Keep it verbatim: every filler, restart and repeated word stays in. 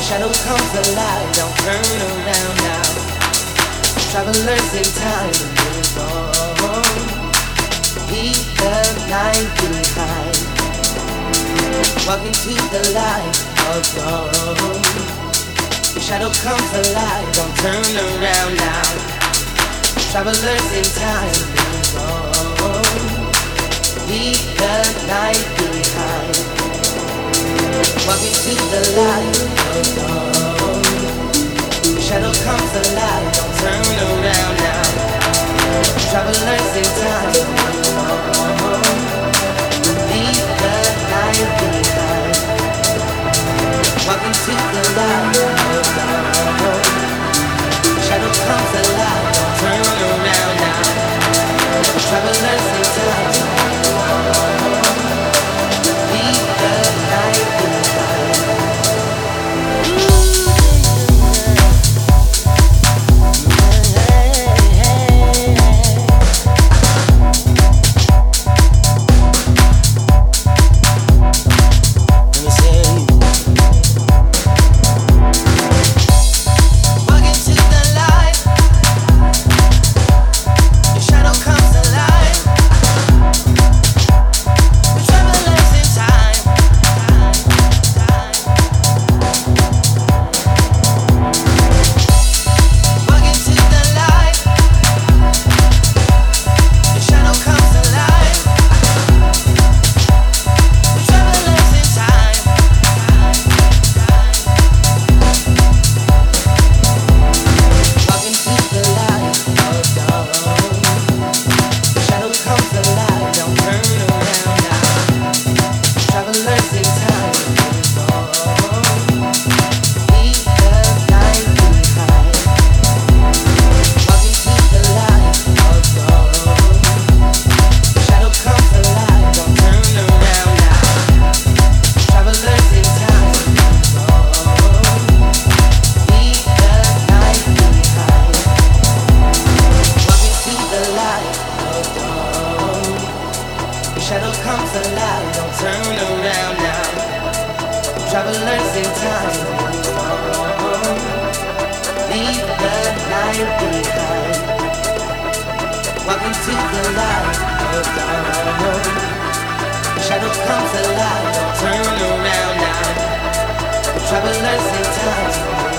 Shadow comes alive, don't turn around now. Travelers in time move on. Leave the night behind. Walk into the light of dawn. Shadow comes alive, don't turn around now. Travelers in time move on. Leave the night behind. Walk into the light of dawn. Shadow comes alive, don't turn around now. Travelers in time move on. Leave the night behind. Walk into the light of dawn. Shadow comes alive, don't turn around now. Travelers in time move on. Leave the night behind. Shadow comes alive, don't turn around now. Travelers in time move on. Leave the night behind. Walk into the light of dawn. Shadow comes alive, don't turn around now. Travelers in time.